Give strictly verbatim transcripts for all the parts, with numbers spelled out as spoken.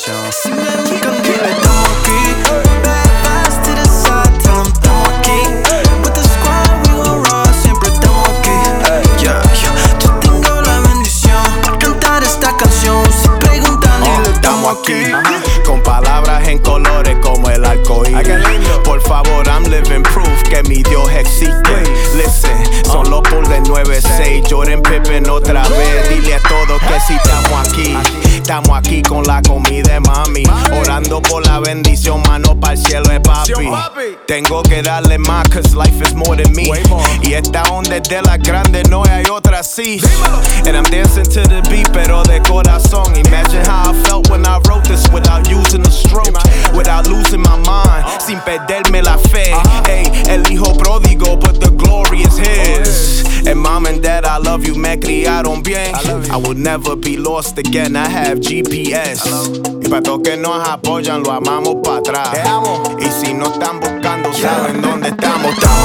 bendición. Si me buscan, dile, estamos aquí. Bad vibes to the side, tell 'em estamos aquí. With the squad, we gon' roll, siempre estamos aquí. Yeah, yeah. Yo tengo la bendición para cantar esta canción. Si preguntan, dile, estamos aquí. Con palabras en colores como el arcoíris. Por favor, I'm living proof que mi Dios existe. Listen, son los Bulls de nueve seis, Jordan Pippen otra vez. Dile a todos que si estamos aquí, estamos aquí con la comida de mami. Orando por la bendición, mano para el cielo de papi. Tengo que darle más, cause life is more than me. Y esta onda es de las grandes, no hay otra así. And I'm dancing to the beat, pero de corazón. Imagine how I felt when I wrote this without using a stroke, without losing my mind, sin perderme la fe. Hey, el hijo pródigo, but the glory is his. And mom and dad, I love you, me criaron bien. I will never be lost again, I have G P S. Y para todos que nos apoyan, lo amamos para atrás. Y si no están buscando, saben dónde estamos. Estamos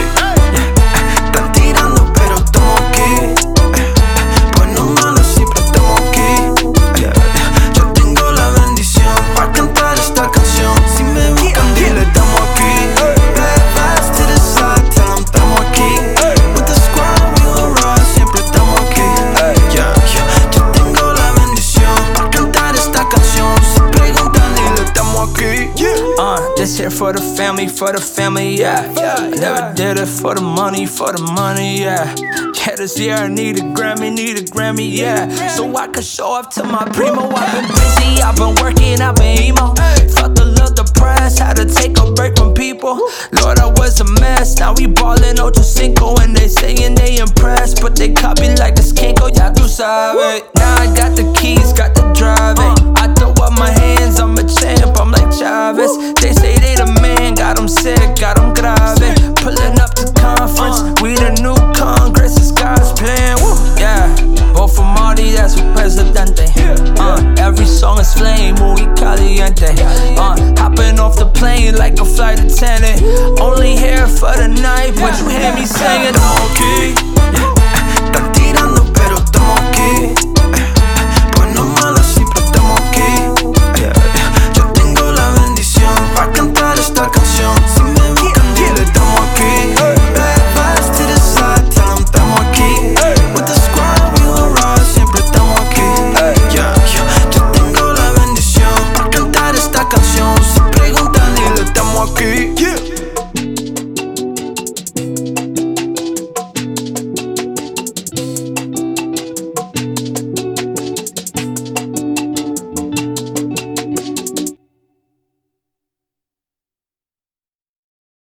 aquí. Están tirando, pero estamos aquí. Bueno, malo, siempre estamos aquí. Yo tengo la bendición para cantar esta canción. Si me buscan, dile, estamos aquí. Bad vibes to the side, tell 'em estamos aquí. With the squad, we gon' roll, siempre estamos aquí. Yeah, yeah. Yo tengo la bendición para cantar esta canción. Si preguntan, dile, estamos aquí. Uh, just here for the family, for the family, yeah. I never did it for the money, for the money, yeah. Yeah, this year I need a Grammy, need a Grammy, yeah. So I can show off to my primo. I've been busy, I've been working, I've been emo. Felt a little depressed, had to take a break from people. Lord, I was a mess, now we ballin' ocho cinco. And they saying they impressed, but they copy like a skinko, ya tu sabes. Now I got the keys, got the driving. I throw up my hands, I'm a champ, I'm like Chavez. They say they the man, got them sick, got them grave. Pulling up to conference, we the new Congress, it's God's plan, woo, yeah. Vote for Marty, that's who presidente. Uh, every song is flame, muy caliente. Uh, hopping off the plane like a flight attendant. Only here for the night, but you hear me singing, okay.